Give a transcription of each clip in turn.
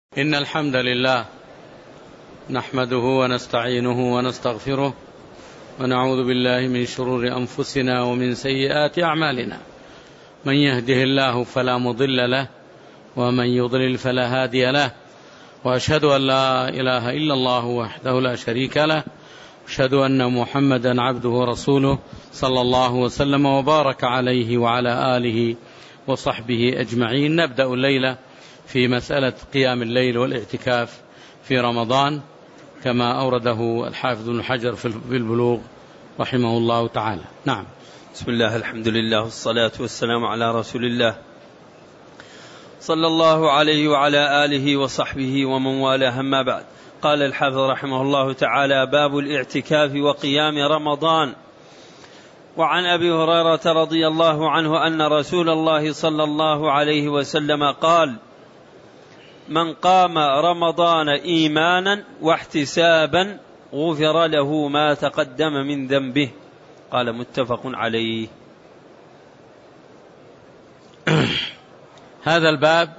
إن الحمد لله نحمده ونستعينه ونستغفره ونعوذ بالله من شرور أنفسنا ومن سيئات أعمالنا. من يهده الله فلا مضل له ومن يضلل فلا هادي له، وأشهد أن لا إله إلا الله وحده لا شريك له، أشهد أن محمدا عبده ورسوله صلى الله وسلم وبارك عليه وعلى آله وصحبه أجمعين. نبدأ الليلة في مسألة قيام الليل والاعتكاف في رمضان كما أورده الحافظ ابن حجر في البلوغ رحمه الله تعالى. نعم. بسم الله، الحمد لله والصلاة والسلام على رسول الله صلى الله عليه وعلى آله وصحبه ومن والاه، أما بعد. قال الحافظ رحمه الله تعالى: باب الاعتكاف وقيام رمضان. وعن أبي هريرة رضي الله عنه أن رسول الله صلى الله عليه وسلم قال: من قام رمضان إيمانا واحتسابا غفر له ما تقدم من ذنبه. قال متفق عليه. هذا الباب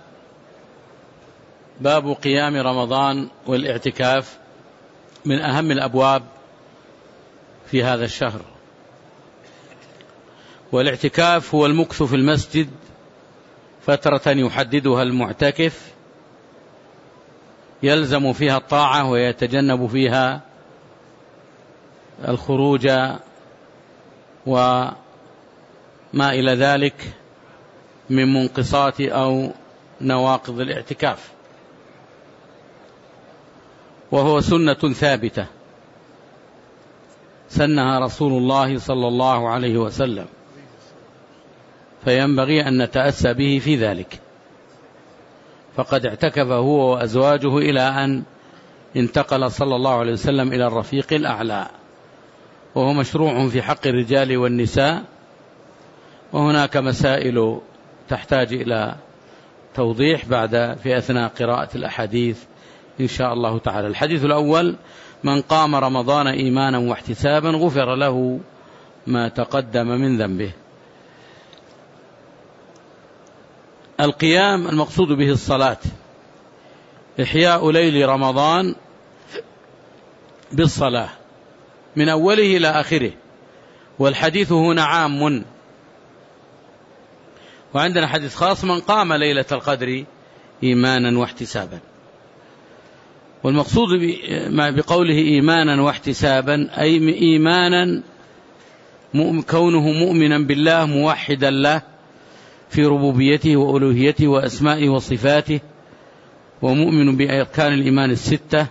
باب قيام رمضان والاعتكاف من أهم الأبواب في هذا الشهر. والاعتكاف هو المكث في المسجد فترة يحددها المعتكف يلزم فيها الطاعة ويتجنب فيها الخروج وما إلى ذلك من منقصات أو نواقض الاعتكاف، وهو سنة ثابتة سنها رسول الله صلى الله عليه وسلم، فينبغي أن نتأسى به في ذلك. فقد اعتكف هو وأزواجه إلى أن انتقل صلى الله عليه وسلم إلى الرفيق الأعلى، وهو مشروع في حق الرجال والنساء. وهناك مسائل تحتاج إلى توضيح في أثناء قراءة الأحاديث إن شاء الله تعالى. الحديث الأول: من قام رمضان إيمانا واحتسابا غفر له ما تقدم من ذنبه. القيام المقصود به الصلاة، إحياء ليل رمضان بالصلاة من أوله إلى آخره، والحديث هنا عام. وعندنا حديث خاص: من قام ليلة القدر إيمانا واحتسابا. والمقصود بقوله إيمانا واحتسابا أي إيمانا كونه مؤمنا بالله موحدا له في ربوبيته وألوهيته وأسمائه وصفاته، ومؤمن بأركان الإيمان الستة،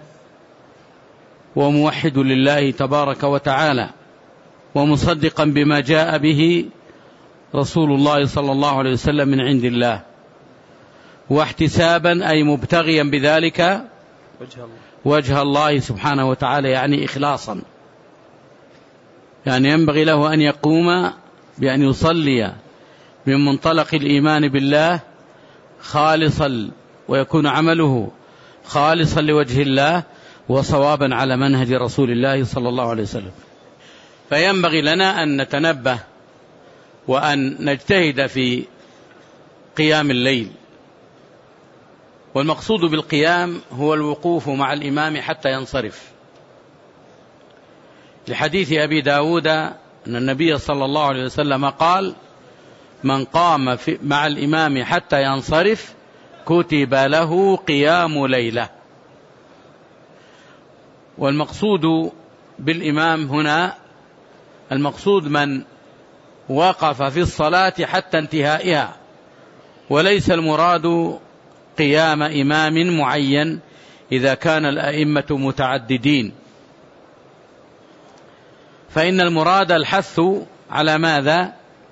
وموحد لله تبارك وتعالى، ومصدقا بما جاء به رسول الله صلى الله عليه وسلم من عند الله. واحتسابا أي مبتغيا بذلك وجه الله سبحانه وتعالى، يعني إخلاصا، يعني ينبغي له أن يقوم بأن يصلي من منطلق الإيمان بالله خالصا، ويكون عمله خالصا لوجه الله وصوابا على منهج رسول الله صلى الله عليه وسلم. فينبغي لنا أن نتنبه وأن نجتهد في قيام الليل. والمقصود بالقيام هو الوقوف مع الإمام حتى ينصرف، لحديث أبي داود أن النبي صلى الله عليه وسلم قال: من قام مع الإمام حتى ينصرف كتب له قيام ليلة. والمقصود بالإمام هنا المقصود من وقف في الصلاة حتى انتهائها، وليس المراد قيام إمام معين إذا كان الأئمة متعددين، فإن المراد الحث على ماذا؟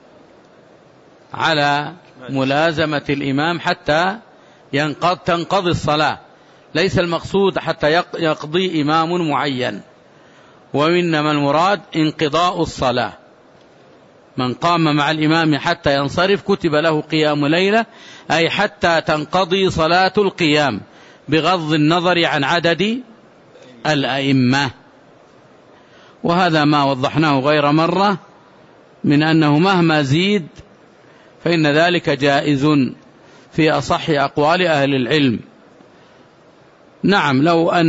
على ملازمة الإمام حتى تنقضي الصلاة، ليس المقصود حتى يقضي إمام معين، وإنما المراد انقضاء الصلاة. من قام مع الإمام حتى ينصرف كتب له قيام ليلة، أي حتى تنقضي صلاة القيام بغض النظر عن عدد الأئمة. وهذا ما وضحناه غير مرة من أنه مهما زيد فإن ذلك جائز في أصح أقوال أهل العلم، نعم،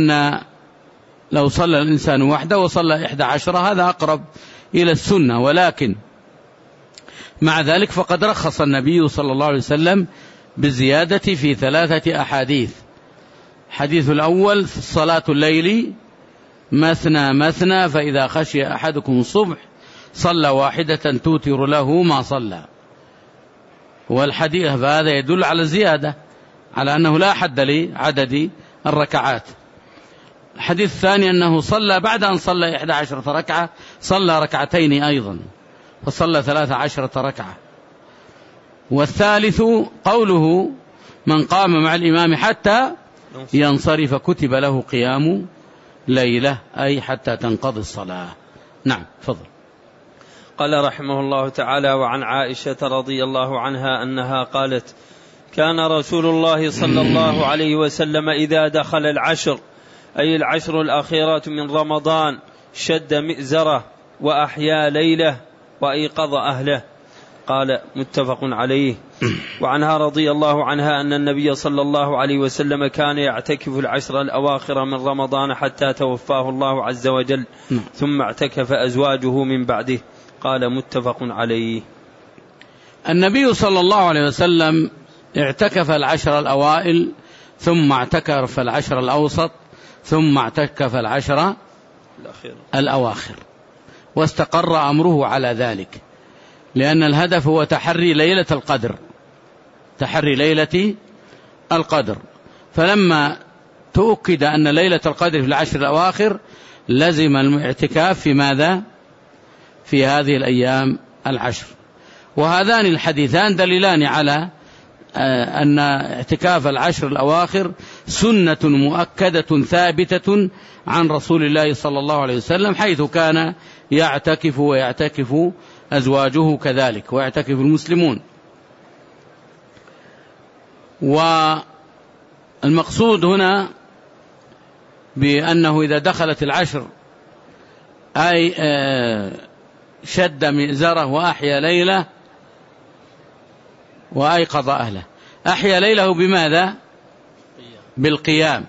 لو صلى الإنسان وحده وصلى 11 هذا أقرب إلى السنة، ولكن مع ذلك فقد رخص النبي صلى الله عليه وسلم بالزيادة في 3 أحاديث. الحديث الأول في صلاة الليل مثنى مثنى، فإذا خشي أحدكم الصبح صلى واحدة توتر له ما صلى. والحديث هذا يدل على الزيادة، على أنه لا حد لعدد الركعات. الحديث الثاني أنه صلى بعد أن صلى 11 ركعة صلى ركعتين أيضا، فصلى 13 ركعة. والثالث قوله من قام مع الإمام حتى ينصرف كتب له قيام ليلة، أي حتى تنقضي الصلاة. نعم، فضل. قال رحمه الله تعالى: وعن عائشة رضي الله عنها أنها قالت: كان رسول الله صلى الله عليه وسلم إذا دخل العشر، أي العشر الأخيرات من رمضان، شد مئزره وأحيا ليله وأيقظ أهله. قال متفق عليه. وعنها رضي الله عنها أن النبي صلى الله عليه وسلم كان يعتكف العشر الأواخر من رمضان حتى توفاه الله عز وجل، ثم اعتكف أزواجه من بعده. قال متفق عليه. النبي صلى الله عليه وسلم اعتكف العشر الأوائل، ثم اعتكف العشر الأوسط، ثم اعتكف العشر الأواخر، واستقر أمره على ذلك، لأن الهدف هو تحري ليلة القدر، تحري ليلة القدر. فلما تؤكد أن ليلة القدر في العشر الأواخر لزم الاعتكاف في ماذا؟ في هذه الأيام العشر. وهذان الحديثان دليلان على أن اعتكاف العشر الأواخر سنة مؤكدة ثابتة عن رسول الله صلى الله عليه وسلم، حيث كان يعتكف ويعتكف أزواجه كذلك، ويعتكف المسلمون. والمقصود هنا بأنه إذا دخلت العشر أي شد مئزره وأحيا ليله وأيقظ أهله. أحيا ليله بماذا؟ بالقيام.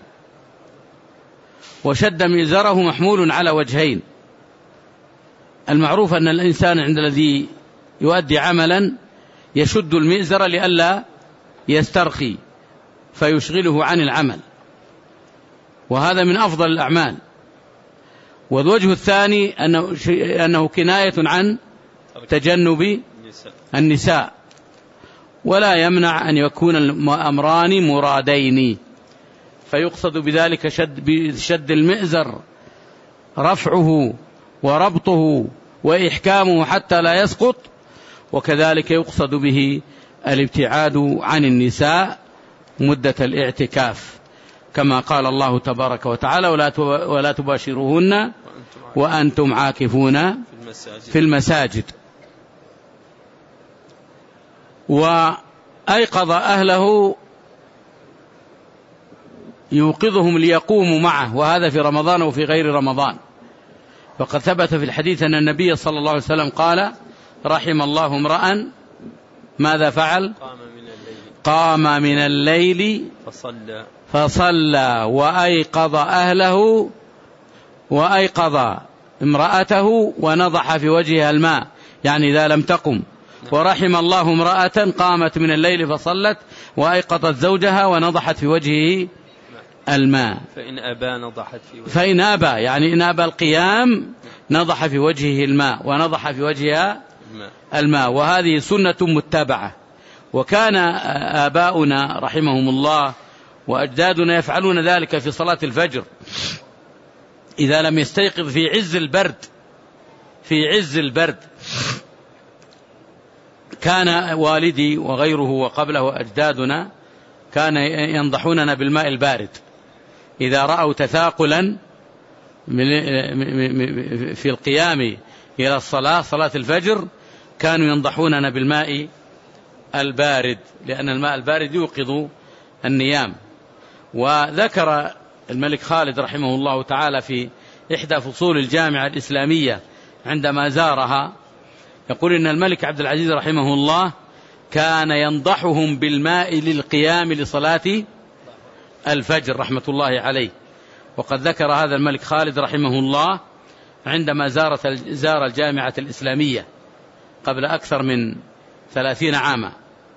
وشد مئزره محمول على وجهين. المعروف أن الإنسان عند الذي يؤدي عملا يشد المئزر لئلا يسترخي فيشغله عن العمل، وهذا من أفضل الأعمال. والوجه الثاني أنه كناية عن تجنب النساء، ولا يمنع أن يكون الأمران مرادين، فيقصد بذلك شد المئزر رفعه وربطه وإحكامه حتى لا يسقط، وكذلك يقصد به الابتعاد عن النساء مدة الاعتكاف، كما قال الله تبارك وتعالى: ولا تباشروهن وأنتم عاكفون في المساجد. وأيقظ أهله يوقظهم ليقوموا معه، وهذا في رمضان وفي غير رمضان. فقد ثبت في الحديث أن النبي صلى الله عليه وسلم قال: رحم الله امرأ ماذا فعل؟ قام من الليل فصلى وأيقظ أهله وأيقظ امرأته ونضح في وجهها الماء، يعني إذا لم تقم. ورحم الله امرأة قامت من الليل فصلت وأيقظت زوجها ونضحت في وجهه الماء. فإن أبى نضحت في وجهه، فإن أبى يعني إن أبى القيام نضح في وجهه الماء ونضح في وجهها الماء. وهذه سنة متبعة، وكان آباؤنا رحمهم الله وأجدادنا يفعلون ذلك في صلاة الفجر إذا لم يستيقظ في عز البرد. كان والدي وغيره وقبله أجدادنا كان ينضحوننا بالماء البارد إذا رأوا تثاقلا في القيام إلى صلاة الفجر، كانوا ينضحوننا بالماء البارد، لأن الماء البارد يوقظ النيام. وذكر الملك خالد رحمه الله تعالى في إحدى فصول الجامعة الإسلامية عندما زارها، يقول إن الملك عبد العزيز رحمه الله كان ينضحهم بالماء للقيام الفجر رحمة الله عليه. وقد ذكر هذا الملك خالد رحمه الله عندما زار الجامعة الإسلامية قبل أكثر من 30 عاما،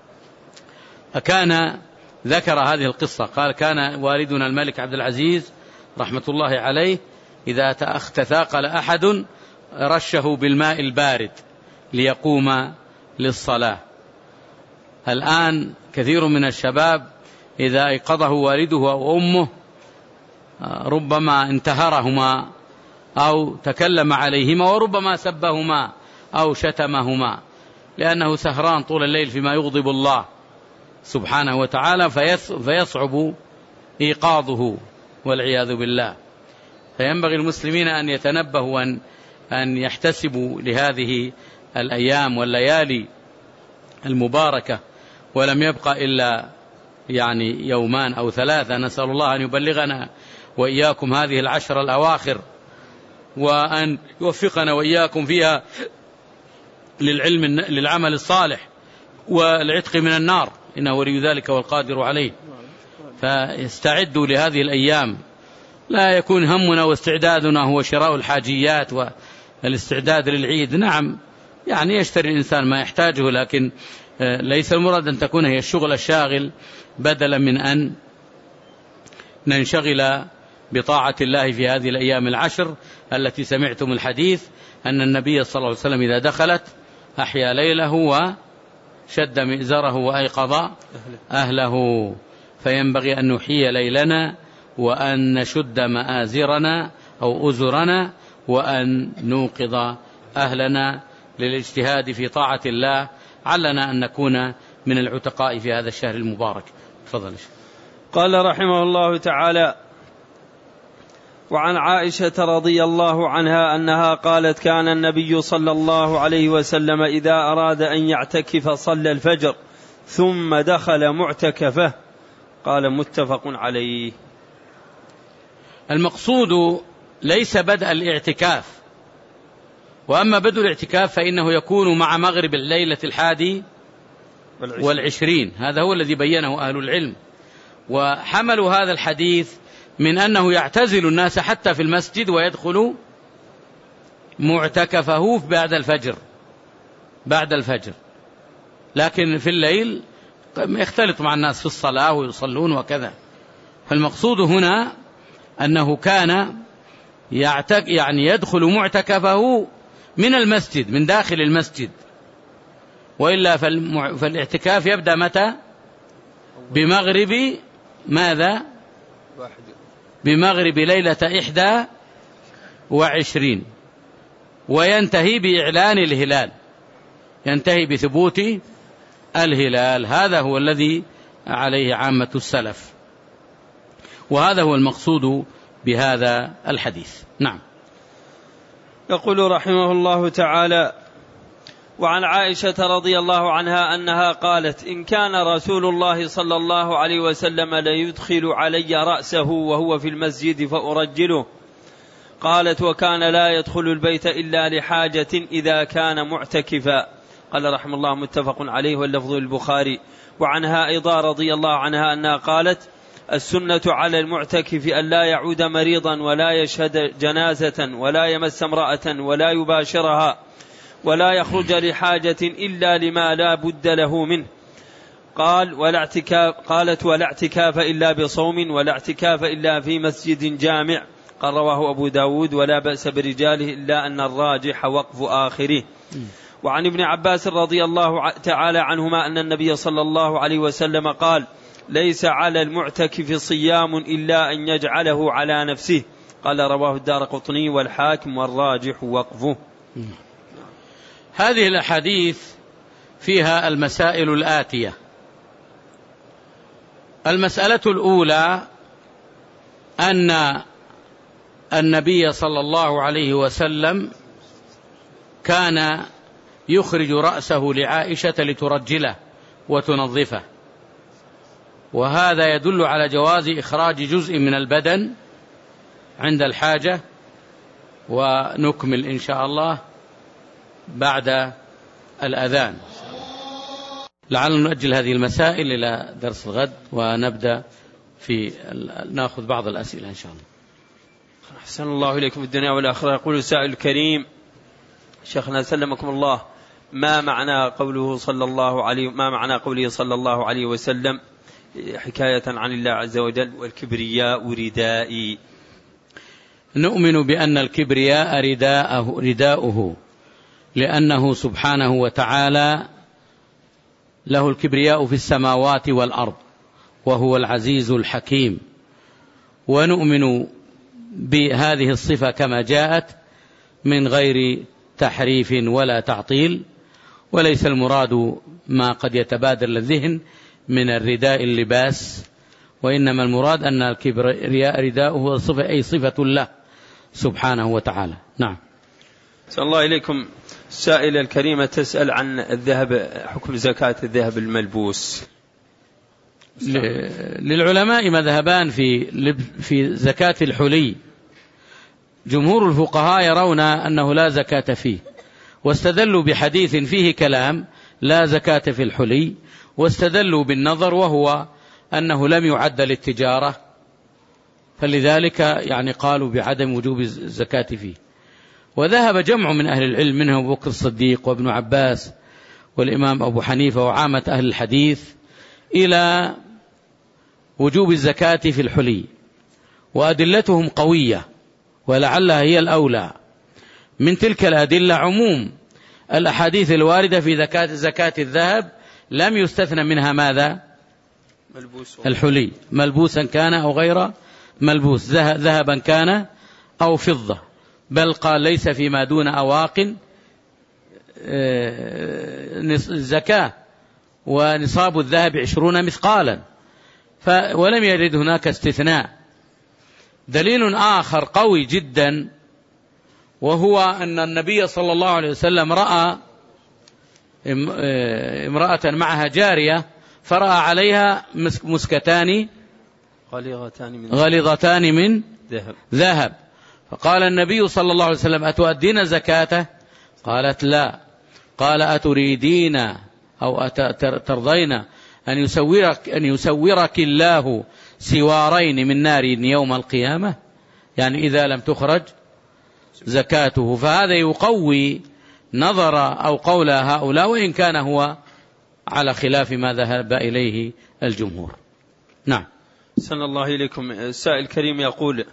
فكان ذكر هذه القصة، قال: كان والدنا الملك عبد العزيز رحمة الله عليه إذا تثاقل أحد رشه بالماء البارد ليقوم للصلاة. الآن كثير من الشباب إذا أيقظه والده أو أمه ربما انتهرهما أو تكلم عليهما، وربما سبهما أو شتمهما، لأنه سهران طول الليل فيما يغضب الله سبحانه وتعالى، فيصعب إيقاظه والعياذ بالله. فينبغي المسلمين أن يتنبهوا أن يحتسبوا لهذه الأيام والليالي المباركة، ولم يبقى إلا يومان أو 3. نسأل الله أن يبلغنا وإياكم هذه العشر الأواخر، وأن يوفقنا وإياكم فيها للعمل الصالح والعتق من النار، إنه ولي ذلك والقادر عليه. فاستعدوا لهذه الأيام، لا يكون همنا واستعدادنا هو شراء الحاجيات والاستعداد للعيد. نعم يشتري الإنسان ما يحتاجه، لكن ليس المراد أن تكون هي الشغل الشاغل، بدلا من أن ننشغل بطاعة الله في هذه الأيام العشر التي سمعتم الحديث أن النبي صلى الله عليه وسلم إذا دخلت أحيا ليله وشد مئزره وأيقظ أهله. فينبغي أن نحيي ليلنا وأن نشد مآزرنا أو أزرنا وأن نوقظ أهلنا للاجتهاد في طاعة الله، علنا أن نكون من العتقاء في هذا الشهر المبارك. تفضل. قال رحمه الله تعالى: وعن عائشة رضي الله عنها أنها قالت: كان النبي صلى الله عليه وسلم إذا أراد أن يعتكف صلى الفجر ثم دخل معتكفه. قال: متفق عليه. المقصود ليس بدء الاعتكاف، وأما بدء الاعتكاف فإنه يكون مع مغرب الليلة 21. هذا هو الذي بينه أهل العلم، وحملوا هذا الحديث من أنه يعتزل الناس حتى في المسجد ويدخل معتكفه بعد الفجر، لكن في الليل يختلط مع الناس في الصلاة ويصلون وكذا. فالمقصود هنا أنه كان يدخل معتكفه من المسجد، من داخل المسجد، وإلا فالاعتكاف يبدأ متى؟ بمغرب ماذا؟ بمغرب ليلة 21، وينتهي بإعلان الهلال، ينتهي بثبوت الهلال. هذا هو الذي عليه عامة السلف، وهذا هو المقصود بهذا الحديث. نعم. يقول رحمه الله تعالى: وعن عائشة رضي الله عنها أنها قالت: إن كان رسول الله صلى الله عليه وسلم ليدخل علي رأسه وهو في المسجد فأرجله. قالت: وكان لا يدخل البيت إلا لحاجة إذا كان معتكفا. قال رحمه الله: متفق عليه واللفظ البخاري. وعنها أيضا رضي الله عنها أنها قالت: السنة على المعتكف أن لا يعود مريضا ولا يشهد جنازة ولا يمس امرأة ولا يباشرها ولا يخرج لحاجة إلا لما لا بد له منه. قالت: ولا اعتكاف إلا بصوم ولا اعتكاف إلا في مسجد جامع. قال: رواه أبو داود ولا بأس برجاله إلا أن الراجح وقف آخره. وعن ابن عباس رضي الله تعالى عنهما أن النبي صلى الله عليه وسلم قال: ليس على المعتكف صيام إلا أن يجعله على نفسه. قال: رواه الدارقطني والحاكم والراجح وقفه. هذه الأحاديث فيها المسائل الآتية. المسألة الأولى أن النبي صلى الله عليه وسلم كان يخرج رأسه لعائشة لترجله وتنظفه، وهذا يدل على جواز إخراج جزء من البدن عند الحاجة. ونكمل إن شاء الله بعد الأذان. لعلنا نؤجل هذه المسائل إلى درس الغد ونبدأ نأخذ بعض الأسئلة إن شاء الله. أحسن الله إليكم في الدنيا والآخرة. يقول السائل الكريم: شيخنا سلمكم الله، ما معنى قوله صلى الله عليه وسلم حكاية عن الله عز وجل: والكبرياء ردائي؟ نؤمن بأن الكبرياء رداؤه، لأنه سبحانه وتعالى له الكبرياء في السماوات والأرض، وهو العزيز الحكيم. ونؤمن بهذه الصفة كما جاءت من غير تحريف ولا تعطيل، وليس المراد ما قد يتبادر للذهن من الرداء اللباس، وإنما المراد أن الكبرياء رداؤه صفة، أي صفة له سبحانه وتعالى. نعم. صلى الله إليكم. السائلة الكريمة تسأل عن الذهب، حكم زكاة الذهب الملبوس. للعلماء مذهبان في زكاة الحلي. جمهور الفقهاء يرون أنه لا زكاة فيه، واستدلوا بحديث فيه كلام لا زكاة في الحلي، واستدلوا بالنظر، وهو أنه لم يعد للتجارة، فلذلك يعني قالوا بعدم وجوب الزكاة فيه. وذهب جمع من أهل العلم منهم أبو بكر الصديق وابن عباس والإمام أبو حنيفة وعامة أهل الحديث إلى وجوب الزكاة في الحلي، وأدلتهم قوية، ولعلها هي الأولى. من تلك الأدلة عموم الأحاديث الواردة في زكاة الذهب، لم يستثنى منها ماذا؟ الحلي، ملبوسا كان أو غير ملبوس، ذهبا كان أو فضة، بل قال ليس فيما دون أواق زكاة، ونصاب الذهب 20 مثقالا، ولم يرد هناك استثناء. دليل آخر قوي جدا، وهو أن النبي صلى الله عليه وسلم رأى امرأة معها جارية، فرأى عليها مسكتان غليظتان من ذهب، فقال النبي صلى الله عليه وسلم: أتؤدين زكاته؟ قالت: لا. قال: أتريدين أو ترضين أن يسورك الله سوارين من نار يوم القيامة، يعني إذا لم تخرج زكاته. فهذا يقوي نظر أو قول هؤلاء، وإن كان هو على خلاف ما ذهب إليه الجمهور. نعم. سن الله إليكم. السائل الكريم يقول: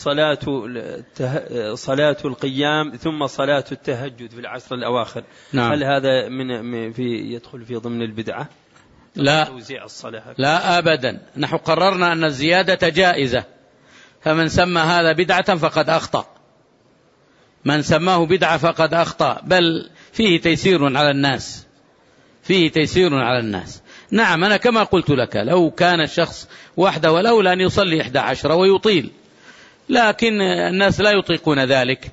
صلاة القيام ثم صلاة التهجد في العشر الأواخر، نعم، هل هذا يدخل في ضمن البدعة؟ لا، لا أبدا. نحن قررنا أن الزيادة جائزة، فمن سمى هذا بدعة فقد أخطأ، من سماه بدعة فقد أخطأ، بل فيه تيسير على الناس، فيه تيسير على الناس. نعم، أنا كما قلت لك، لو كان الشخص وحده والأولى أن يصلي 11 ويطيل، لكن الناس لا يطيقون ذلك،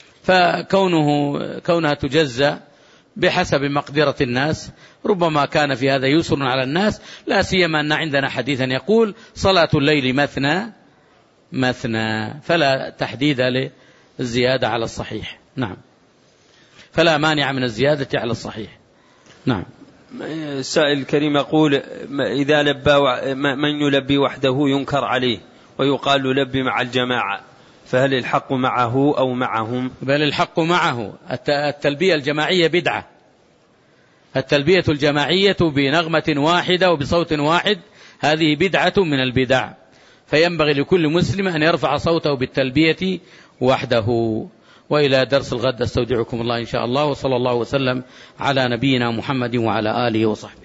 فكونها تجزى بحسب مقدرة الناس، ربما كان في هذا يسر على الناس، لا سيما أن عندنا حديثا يقول: صلاة الليل مثنى مثنى، فلا تحديد للزيادة على الصحيح. نعم، فلا مانع من الزيادة على الصحيح. نعم. السائل الكريم يقول: إذا من يلبي وحده ينكر عليه، ويقال لبي مع الجماعة، فهل الحق معه أو معهم؟ بل الحق معه. التلبية الجماعية بدعة، التلبية الجماعية بنغمة واحدة وبصوت واحد، هذه بدعة من البدع، فينبغي لكل مسلم أن يرفع صوته بالتلبية وحده. وإلى درس الغد استودعكم الله إن شاء الله، وصلى الله وسلم على نبينا محمد وعلى آله وصحبه.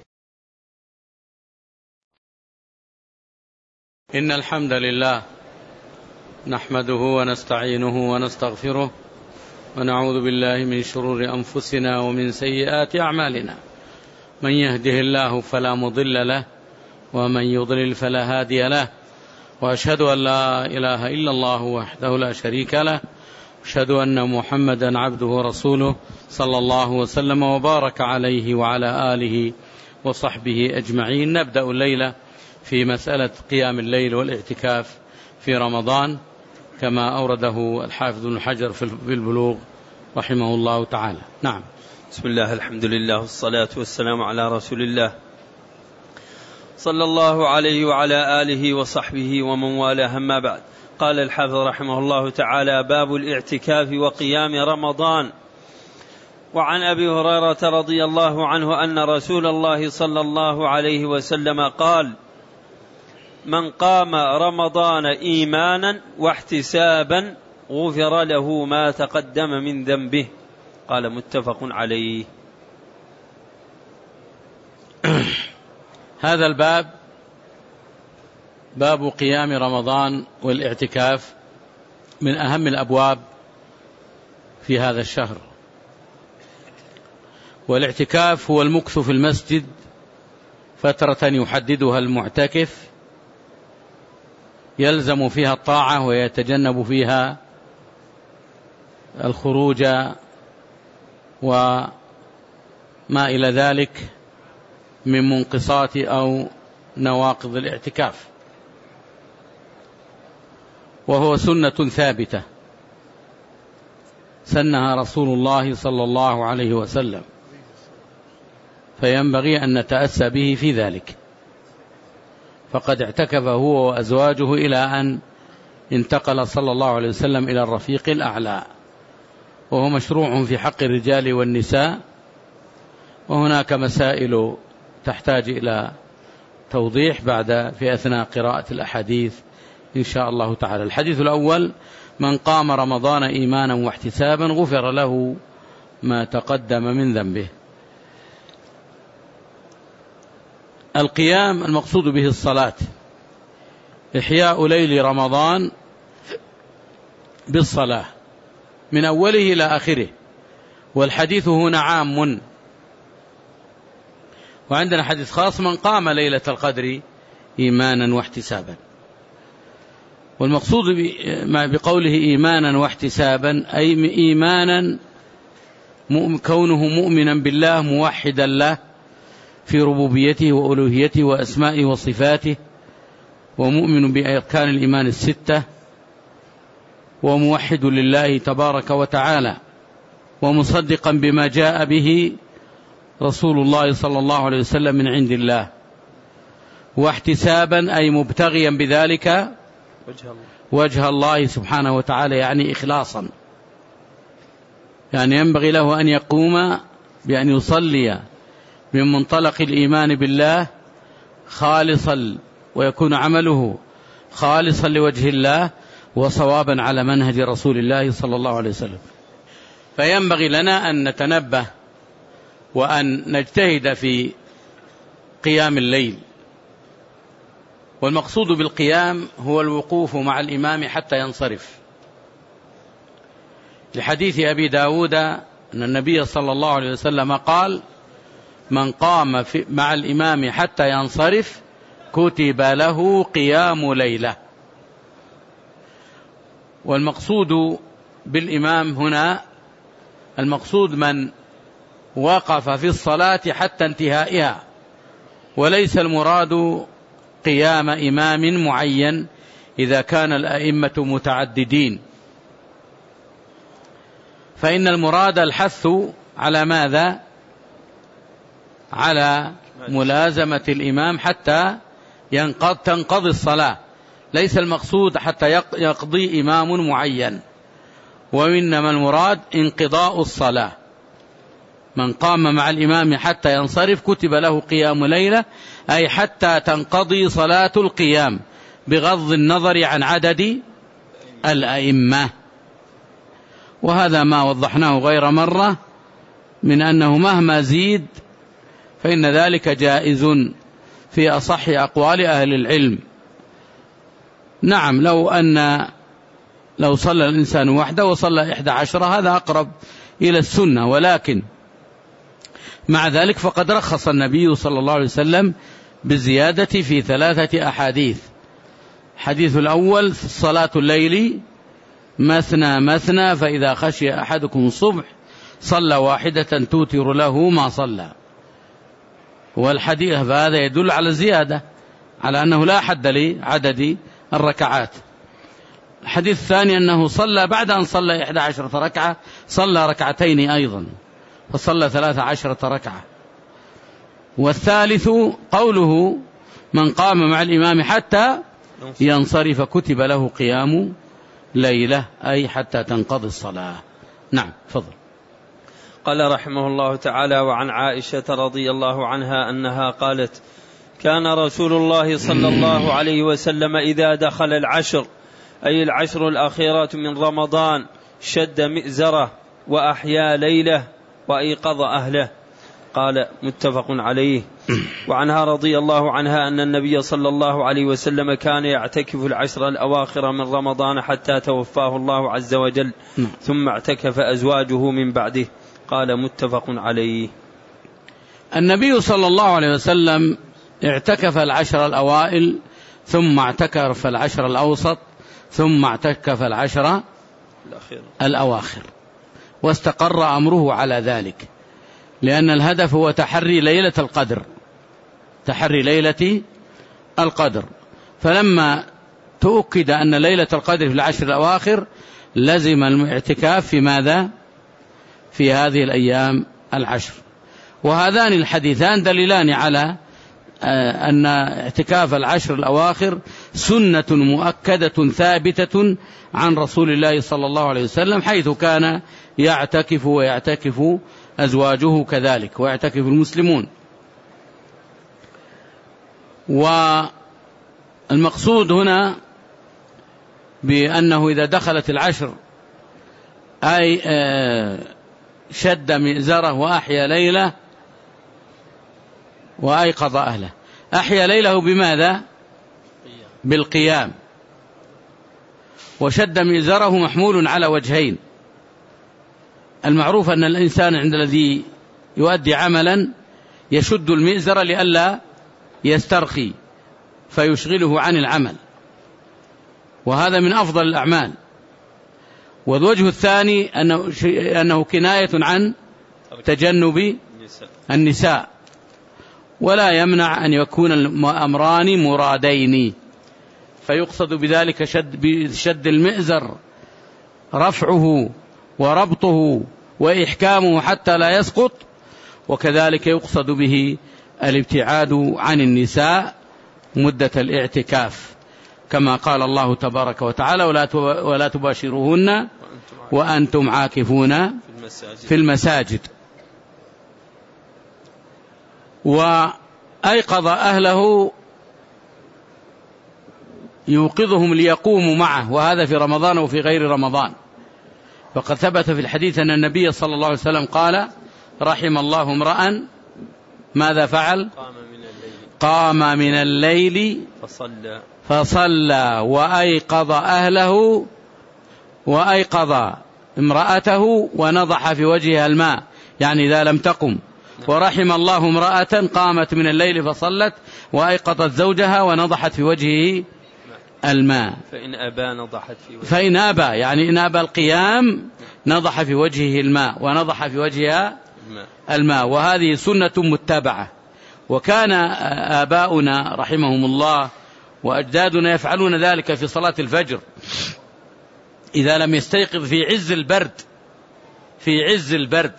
إن الحمد لله نحمده ونستعينه ونستغفره، ونعوذ بالله من شرور أنفسنا ومن سيئات أعمالنا، من يهده الله فلا مضل له، ومن يضلل فلا هادي له، وأشهد أن لا إله إلا الله وحده لا شريك له، أشهد أن محمدا عبده ورسوله، صلى الله وسلم وبارك عليه وعلى آله وصحبه أجمعين. نبدأ الليلة في مسألة قيام الليل والاعتكاف في رمضان، كما أورده الحافظ ابن حجر في البلوغ رحمه الله تعالى. نعم. بسم الله، الحمد لله، والصلاة والسلام على رسول الله. صلى الله عليه وعلى آله وصحبه ومن والاه، أما بعد. قال الحافظ رحمه الله تعالى: باب الاعتكاف وقيام رمضان. وعن أبي هريرة رضي الله عنه أن رسول الله صلى الله عليه وسلم قال: من قام رمضان إيمانا واحتسابا غفر له ما تقدم من ذنبه. قال متفق عليه. هذا الباب باب قيام رمضان والاعتكاف من أهم الأبواب في هذا الشهر. والاعتكاف هو المكث في المسجد فترة يحددها المعتكف يلزم فيها الطاعة ويتجنب فيها الخروج وما إلى ذلك من منقصات أو نواقض الاعتكاف، وهو سنة ثابتة سنها رسول الله صلى الله عليه وسلم، فينبغي أن نتأسى به في ذلك. فقد اعتكف هو وأزواجه إلى أن انتقل صلى الله عليه وسلم إلى الرفيق الأعلى، وهو مشروع في حق الرجال والنساء. وهناك مسائل تحتاج إلى توضيح في أثناء قراءة الأحاديث إن شاء الله تعالى. الحديث الأول: من قام رمضان إيمانا واحتسابا غفر له ما تقدم من ذنبه. القيام المقصود به الصلاة، إحياء ليل رمضان بالصلاة من أوله إلى آخره، والحديث هنا عام. وعندنا حديث خاص: من قام ليلة القدر إيمانا واحتسابا. والمقصود بقوله إيمانا واحتسابا أي إيمانا كونه مؤمنا بالله موحدا له في ربوبيته وألوهيته وأسمائه وصفاته، ومؤمن بأركان الإيمان الستة، وموحد لله تبارك وتعالى، ومصدقا بما جاء به رسول الله صلى الله عليه وسلم من عند الله. واحتسابا أي مبتغيا بذلك وجه الله سبحانه وتعالى، يعني إخلاصا، يعني ينبغي له أن يقوم بأن يصلي من منطلق الإيمان بالله خالصا، ويكون عمله خالصا لوجه الله وصوابا على منهج رسول الله صلى الله عليه وسلم. فينبغي لنا أن نتنبه وأن نجتهد في قيام الليل. والمقصود بالقيام هو الوقوف مع الإمام حتى ينصرف، لحديث أبي داود أن النبي صلى الله عليه وسلم قال: من قام مع الإمام حتى ينصرف كتب له قيام ليلة. والمقصود بالإمام هنا المقصود من وقف في الصلاة حتى انتهائها، وليس المراد قيام إمام معين إذا كان الأئمة متعددين، فإن المراد الحث على ماذا؟ على ملازمة الإمام حتى تنقضي الصلاة، ليس المقصود حتى يقضي إمام معين، وإنما المراد انقضاء الصلاة. من قام مع الإمام حتى ينصرف كتب له قيام ليلة، أي حتى تنقضي صلاة القيام بغض النظر عن عدد الأئمة. وهذا ما وضحناه غير مرة من أنه مهما زيد فإن ذلك جائز في أصح أقوال أهل العلم. نعم، لو صلى الإنسان وحده وصلى 11 هذا أقرب إلى السنة، ولكن مع ذلك فقد رخص النبي صلى الله عليه وسلم بالزيادة في 3 أحاديث. الحديث الأول: صلاة الليل مثنى مثنى، فإذا خشي أحدكم الصبح صلى واحدة توتر له ما صلى. والحديث هذا يدل على الزيادة، على أنه لا حد لعدد الركعات. الحديث الثاني أنه صلى بعد أن صلى 11 ركعة صلى 2 ركعتين أيضا، فصلى 13 ركعة. والثالث قوله: من قام مع الإمام حتى ينصرف كتب له قيام ليلة، أي حتى تنقضي الصلاة. نعم فضل. قال رحمه الله تعالى: وعن عائشة رضي الله عنها أنها قالت: كان رسول الله صلى الله عليه وسلم إذا دخل العشر، أي العشر الأخيرات من رمضان، شد مئزره وأحيا ليله وأيقظ أهله. قال متفق عليه. وعنها رضي الله عنها أن النبي صلى الله عليه وسلم كان يعتكف العشر الأواخر من رمضان حتى توفاه الله عز وجل، ثم اعتكف أزواجه من بعده. قال متفق عليه. النبي صلى الله عليه وسلم اعتكف العشر الأوائل، ثم اعتكف العشر الأوسط، ثم اعتكف العشر الأواخر، واستقر أمره على ذلك، لأن الهدف هو تحري ليلة القدر، تحري ليلة القدر. فلما تؤكد أن ليلة القدر في العشر الأواخر لزم الاعتكاف في ماذا؟ في هذه الأيام العشر. وهذان الحديثان دليلان على أن اعتكاف العشر الأواخر سنة مؤكدة ثابتة عن رسول الله صلى الله عليه وسلم، حيث كان يعتكف ويعتكف أزواجه كذلك، ويعتكف المسلمون. والمقصود هنا بأنه إذا دخلت العشر أي شد مئزره وأحيا ليله وأيقظ أهله. أحيا ليله بماذا؟ بالقيام. وشد مئزره محمول على وجهين. المعروف أن الإنسان عند الذي يؤدي عملا يشد المئزر لئلا يسترخي فيشغله عن العمل، وهذا من أفضل الأعمال. والوجه الثاني أنه كناية عن تجنب النساء، ولا يمنع أن يكون الأمران مرادين، فيقصد بذلك شد المئزر رفعه وربطه وإحكامه حتى لا يسقط، وكذلك يقصد به الابتعاد عن النساء مدة الاعتكاف، كما قال الله تبارك وتعالى: ولا تباشروهن وأنتم عاكفون في المساجد. وأيقظ أهله يوقظهم ليقوموا معه، وهذا في رمضان وفي غير رمضان. وقد ثبت في الحديث أن النبي صلى الله عليه وسلم قال: رحم الله امرأ ماذا فعل؟ قام من الليل فصلى وأيقظ أهله وأيقظ امرأته ونضح في وجهها الماء، يعني إذا لم تقم. ورحم الله امرأة قامت من الليل فصلت وأيقظت زوجها ونضحت في وجهه الماء. فإن أبى نضحت في وجهه، فإن أبى يعني إن أبى القيام نضح في وجهه الماء ونضح في وجهها الماء. وهذه سنة متبعة، وكان آباؤنا رحمهم الله وأجدادنا يفعلون ذلك في صلاة الفجر إذا لم يستيقظ في عز البرد.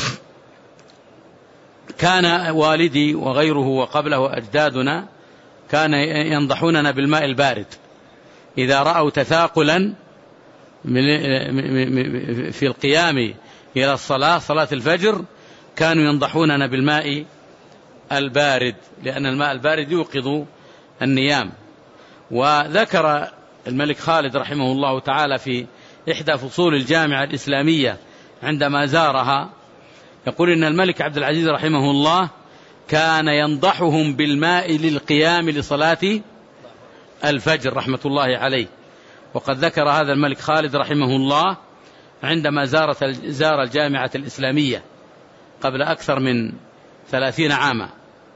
كان والدي وغيره وقبله أجدادنا كان ينضحوننا بالماء البارد إذا رأوا تثاقلا في القيام إلى صلاة الفجر، كانوا ينضحوننا بالماء البارد، لأن الماء البارد يوقظ النيام. وذكر الملك خالد رحمه الله تعالى في إحدى فصول الجامعة الإسلامية عندما زارها، يقول إن الملك عبد العزيز رحمه الله كان ينضحهم بالماء للقيام لصلاة الفجر رحمة الله عليه. وقد ذكر هذا الملك خالد رحمه الله عندما زار الجامعة الإسلامية قبل أكثر من 30 عاما،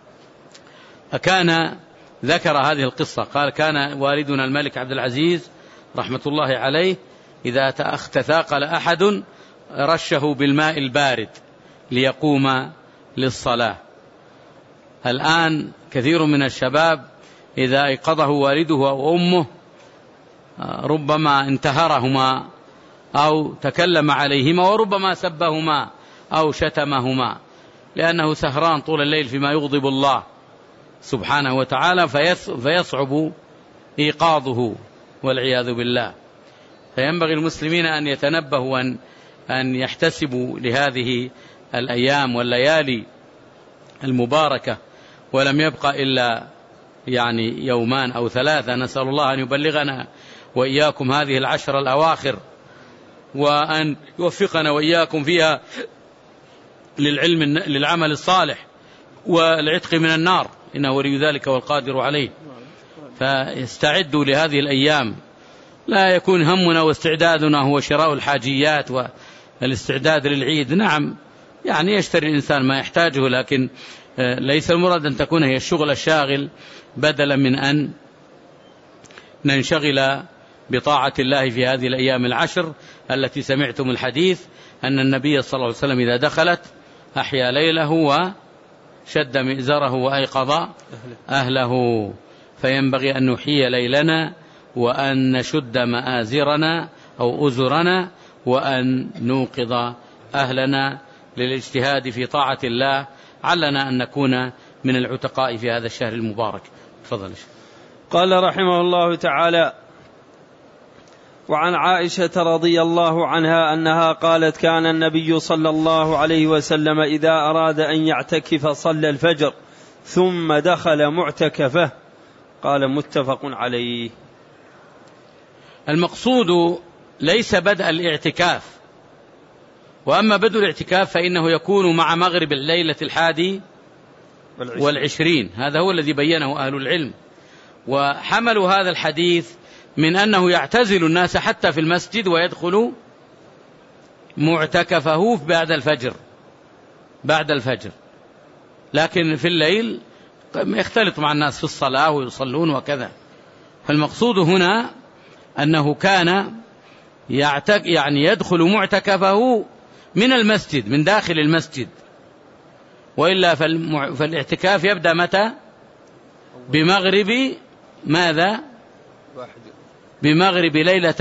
فكان ذكر هذه القصة. قال: كان والدنا الملك عبد العزيز رحمة الله عليه إذا تثاقل أحد رشه بالماء البارد ليقوم للصلاة. الآن كثير من الشباب إذا أيقظه والده أو أمه ربما انتهرهما أو تكلم عليهما، وربما سبهما أو شتمهما، لأنه سهران طول الليل فيما يغضب الله سبحانه وتعالى فيصعب إيقاظه والعياذ بالله. فينبغي المسلمين أن يتنبهوا أن يحتسبوا لهذه الأيام والليالي المباركة، ولم يبقى إلا يعني يومان أو ثلاثة، نسأل الله أن يبلغنا وإياكم هذه العشر الأواخر، وأن يوفقنا وإياكم فيها للعمل الصالح والعتق من النار، إنه ولي ذلك والقادر عليه. فاستعدوا لهذه الأيام، لا يكون همنا واستعدادنا هو شراء الحاجيات والاستعداد للعيد. نعم يعني يشتري الإنسان ما يحتاجه، لكن ليس المراد أن تكون هي الشغل الشاغل، بدلا من أن ننشغل بطاعة الله في هذه الأيام العشر التي سمعتم الحديث أن النبي صلى الله عليه وسلم إذا دخلت أحيا ليله وشد مئزره وأيقظ أهله. فينبغي أن نحيي ليلنا وأن نشد مآزرنا أو أزرنا وأن نوقظ أهلنا للاجتهاد في طاعة الله، علنا أن نكون من العتقاء في هذا الشهر المبارك. تفضل. قال رحمه الله تعالى: وعن عائشة رضي الله عنها أنها قالت: كان النبي صلى الله عليه وسلم إذا أراد أن يعتكف صلى الفجر ثم دخل معتكفه. قال متفق عليه. المقصود ليس بدء الاعتكاف، وأما بدء الاعتكاف فإنه يكون مع مغرب الليلة 21، هذا هو الذي بينه أهل العلم، وحملوا هذا الحديث من أنه يعتزل الناس حتى في المسجد ويدخل معتكفه بعد الفجر، لكن في الليل يختلط مع الناس في الصلاة ويصلون وكذا. فالمقصود هنا أنه كان يعني يدخل معتكفه من المسجد، من داخل المسجد، وإلا فالاعتكاف يبدأ متى؟ بمغرب ماذا؟ بمغرب ليلة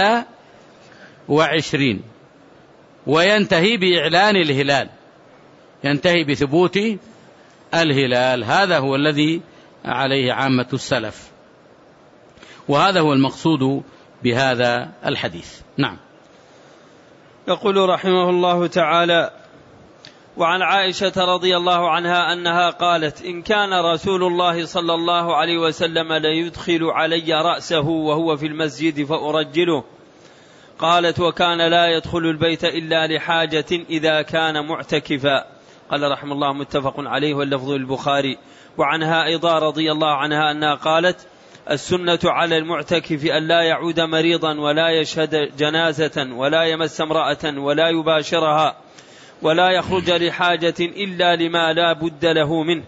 21، وينتهي بإعلان الهلال، ينتهي بثبوت الهلال. هذا هو الذي عليه عامة السلف، وهذا هو المقصود بهذا الحديث. نعم. يقول رحمه الله تعالى: وعن عائشة رضي الله عنها أنها قالت: إن كان رسول الله صلى الله عليه وسلم ليدخل علي رأسه وهو في المسجد فأرجله. قالت: وكان لا يدخل البيت إلا لحاجة إذا كان معتكفا. قال رحمه الله متفق عليه واللفظ البخاري. وعنها أيضا رضي الله عنها أنها قالت: السنة على المعتكف أن لا يعود مريضا ولا يشهد جنازة ولا يمس امرأة ولا يباشرها ولا يخرج لحاجة إلا لما لا بد له منه.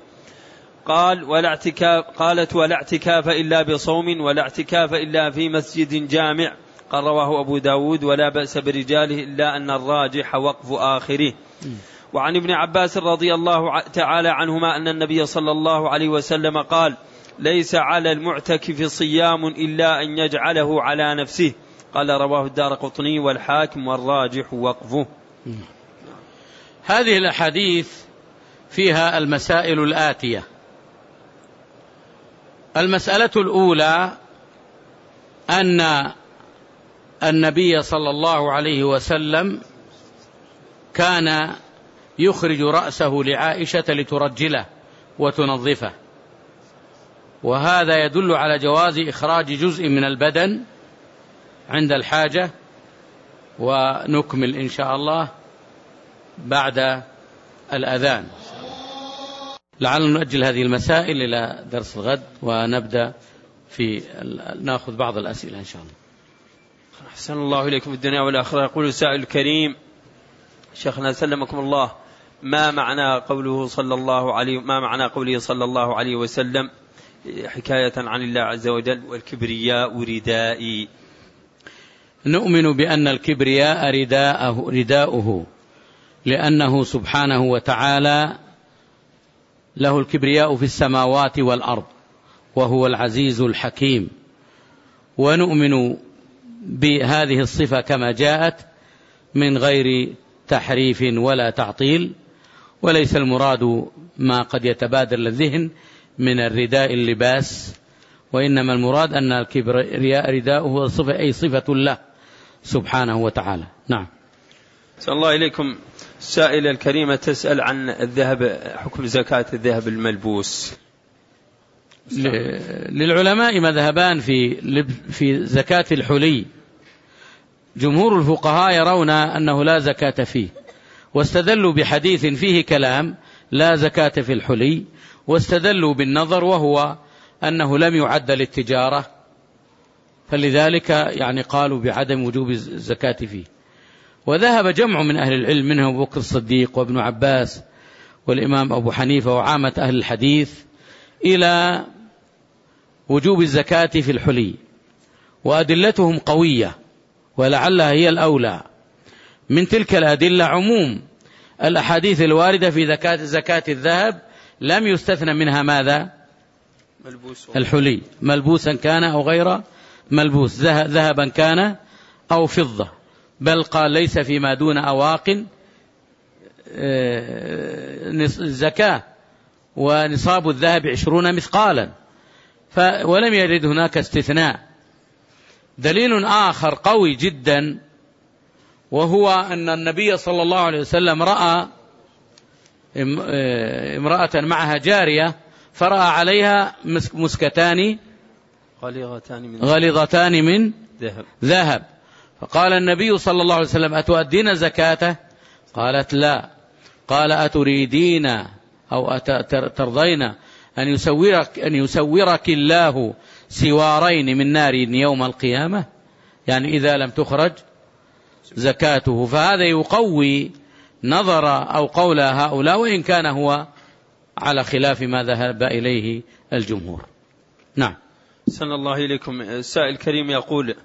قالت: ولا اعتكاف إلا بصوم ولا اعتكاف إلا في مسجد جامع. قال رواه أبو داود ولا بأس برجاله إلا أن الراجح وقف آخره. وعن ابن عباس رضي الله تعالى عنهما أن النبي صلى الله عليه وسلم قال: ليس على المعتكف صيام إلا أن يجعله على نفسه. قال رواه الدارقطني والحاكم والراجح وقفه. هذه الأحاديث فيها المسائل الآتية. المسألة الأولى أن النبي صلى الله عليه وسلم كان يخرج رأسه لعائشة لترجله وتنظفه، وهذا يدل على جواز إخراج جزء من البدن عند الحاجة، ونكمل إن شاء الله بعد الأذان. لعلنا نؤجل هذه المسائل إلى درس الغد، ونبدأ نأخذ بعض الأسئلة إن شاء الله. أحسن الله إليكم في الدنيا والآخرة. يقول السائل الكريم: شيخنا سلمكم الله، ما معنى قوله صلى الله عليه وسلم حكاية عن الله عز وجل: والكبرياء ردائي؟ نؤمن بأن الكبرياء رداؤه، لأنه سبحانه وتعالى له الكبرياء في السماوات والأرض، وهو العزيز الحكيم. ونؤمن بهذه الصفة كما جاءت من غير تحريف ولا تعطيل، وليس المراد ما قد يتبادر للذهن من الرداء اللباس، وإنما المراد أن الكبرياء رداؤه صفة، أي صفة له سبحانه وتعالى. نعم. صلى الله إليكم. السائلة الكريمة تسأل عن الذهب، حكم زكاة الذهب الملبوس. للعلماء مذهبان في زكاة الحلي. جمهور الفقهاء يرون أنه لا زكاة فيه، واستدلوا بحديث فيه كلام لا زكاة في الحلي، واستدلوا بالنظر وهو أنه لم يعد للتجارة، فلذلك يعني قالوا بعدم وجوب الزكاة فيه. وذهب جمع من أهل العلم منهم أبو بكر الصديق وابن عباس والإمام أبو حنيفة وعامة أهل الحديث إلى وجوب الزكاة في الحلي، وأدلتهم قوية، ولعلها هي الأولى. من تلك الأدلة عموم الأحاديث الواردة في زكاة الذهب، لم يستثنى منها ماذا؟ الحلي، ملبوسا كان أو غير ملبوس، ذهبا كان أو فضة، بل قال ليس فيما دون أواق زكاة، ونصاب الذهب 20 مثقالا، ولم يرد هناك استثناء. دليل آخر قوي جدا، وهو أن النبي صلى الله عليه وسلم رأى امرأة معها جارية، فرأى عليها مسكتان غليظتان من ذهب، فقال النبي صلى الله عليه وسلم أتؤدين زكاته؟ قالت لا. قال أتريدين أو ترضين أن يسورك الله سوارين من نار يوم القيامة، يعني إذا لم تخرج زكاته. فهذا يقوي نظر أو قول هؤلاء، وإن كان هو على خلاف ما ذهب إليه الجمهور. نعم. صلى الله إليكم. السائل الكريم يقول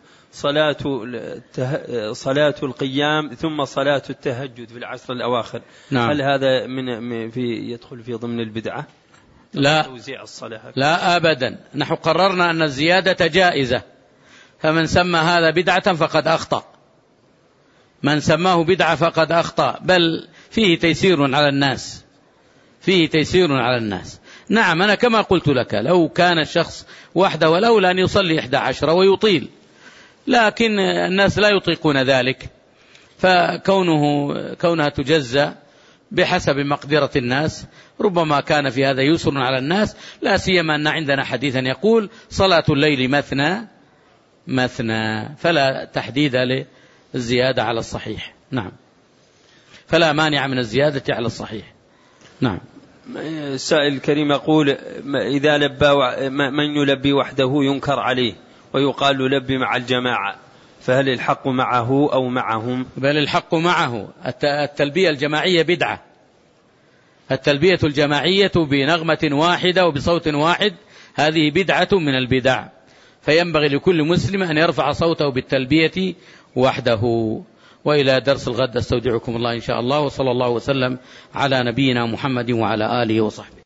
صلاة القيام ثم صلاة التهجد في العشر الأواخر، نعم، هل هذا يدخل في ضمن البدعة؟ لا، لا أبدا. نحن قررنا أن الزيادة جائزة، فمن سمى هذا بدعة فقد أخطأ، من سماه بدعة فقد أخطأ، بل فيه تيسير على الناس، فيه تيسير على الناس. نعم، أنا كما قلت لك لو كان الشخص وحده والأولى أن يصلي 11 ويطيل، لكن الناس لا يطيقون ذلك، فكونها تجزى بحسب مقدرة الناس، ربما كان في هذا يسر على الناس، لا سيما أن عندنا حديثا يقول صلاة الليل مثنى مثنى، فلا تحديد للزيادة على الصحيح. نعم، فلا مانع من الزيادة على الصحيح. نعم. السائل الكريم يقول إذا من يلبي وحده ينكر عليه ويقال لبي مع الجماعة، فهل الحق معه أو معهم؟ بل الحق معه. التلبية الجماعية بدعة، التلبية الجماعية بنغمة واحدة وبصوت واحد هذه بدعة من البدع، فينبغي لكل مسلم أن يرفع صوته بالتلبية وحده. وإلى درس الغد استودعكم الله إن شاء الله، وصلى الله وسلم على نبينا محمد وعلى آله وصحبه.